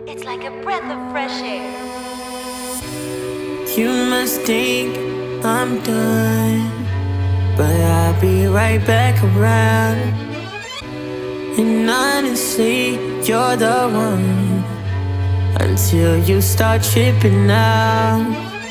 It's like a breath of fresh air. You must think I'm done, but I'll be right back around. And honestly, you're the one until you start tripping out.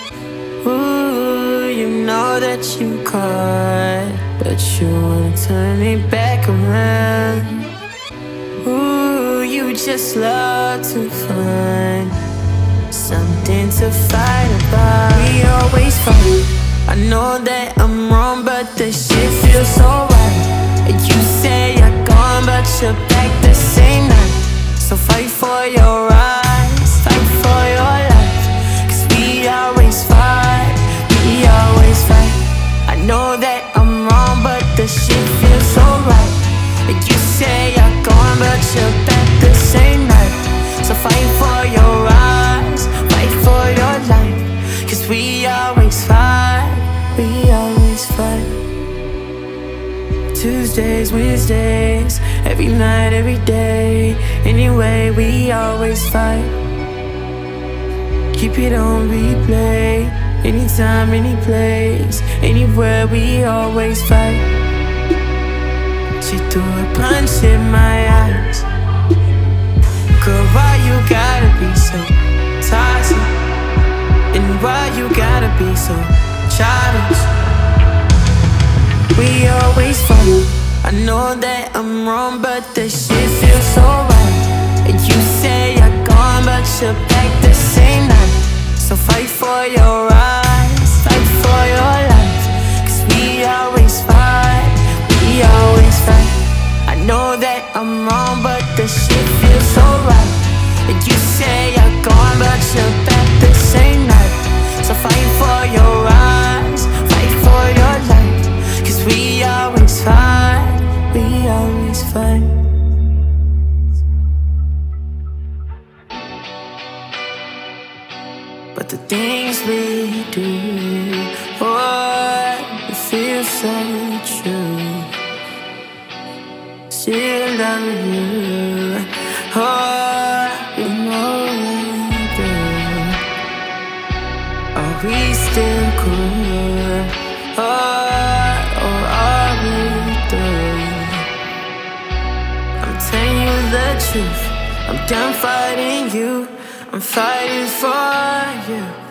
Ooh, you know that you caught, but you wanna turn me back around. Ooh, you just love to find something to fight about. We always fight. I know that I'm wrong, but this shit feels so right. And you say you're gone, but you're back the same night. So fight for your rights, fight for your life, 'cause we always fight, we always fight. I know that I'm wrong, but this shit feels so right. And you say you're gone, but you're back the same night. So fight for your rights, fight for your life, 'cause we always fight, we always fight. Tuesdays, Wednesdays, every night, every day. Anyway, we always fight. Keep it on replay. Anytime, any place, anywhere, we always fight. She threw a punch in my eyes. Girl, why you gotta be so toxic? And why you gotta be so childish? We always fight. I know that I'm wrong, but this shit feels so right. And you say you're gone, but you're back the same night. So fight for your rights, fight for your life, 'cause we always fight, we always fight. I know that I'm wrong, but this shit feels so right. And you say you're gone, but you're back the same night. So fight for your rights, fight for your life, 'cause we always fight, we always fight. But the things we do, oh, it feels so true. Still love you, oh, you know we do. Are we still cool? Oh, or are we through? I'm telling you the truth. I'm done fighting you. I'm fighting for you.